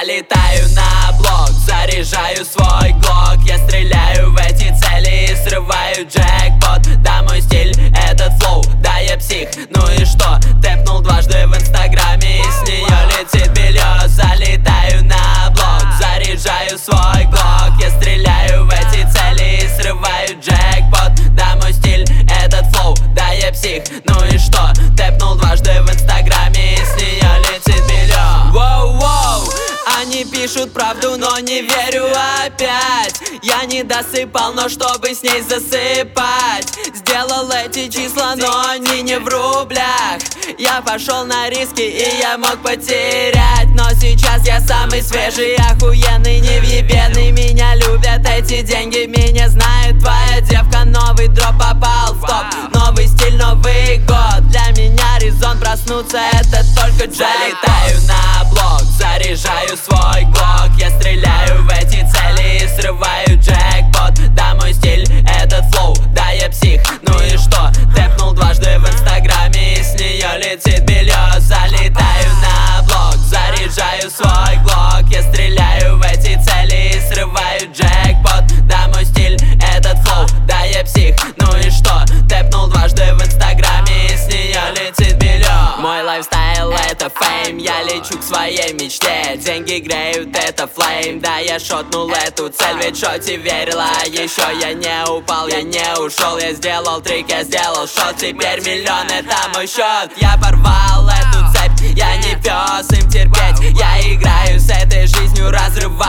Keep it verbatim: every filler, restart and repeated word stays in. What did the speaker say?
Залетаю на блок, заряжаю свой глок. Я стреляю в эти цели и срываю джекпот. Да, мой стиль этот флоу, да, я псих. Ну и что? Тэпнул дважды в инстаграме, и с нее летит белье. Залетаю на блок, заряжаю свой глок. Я стреляю в эти цели и срываю джекпот. Да, мой стиль этот флоу, да, я псих. Ну и что? Тэпнул дважды в инстаграме, и с нее летит белье. Воу-воу, они пишут правду, но не верю опять. Я не досыпал, но чтобы с ней засыпать, сделал эти числа, но они не в рублях. Я пошел на риски, и я мог потерять. Но сейчас я самый свежий, охуенный, невъебенный. Меня любят эти деньги, меня знает твоя девка. Новый дроп попал в топ, новый стиль, Новый год. Для меня резон проснуться, это только джекпот. Залетаю на блок, заряжаю свой глок. Я стреляю в эти цели и срываю джекпот. Да, мой стиль этот флоу, да, я псих. Ну и что? Тэпнул дважды в инстаграме, и с нее летит белье. Залетаю на блок, заряжаю свой глок. Я стреляю в эти цели и срываю джекпот. Да, мой стиль этот флоу, да, я псих. Ну и что? Тэпнул дважды в инстаграме, и с нее летит белье. Мой лайфстайл это фейм, я лечу к своей мечте. Деньги греют, это флейм, да, я шотнул эту цель. Ведь шоти верила, еще я не упал, я не ушел. Я сделал трик, я сделал шот, теперь миллион это мой счет. Я порвал эту цепь, я не пес им терпеть. Я играю с этой жизнью, разрываю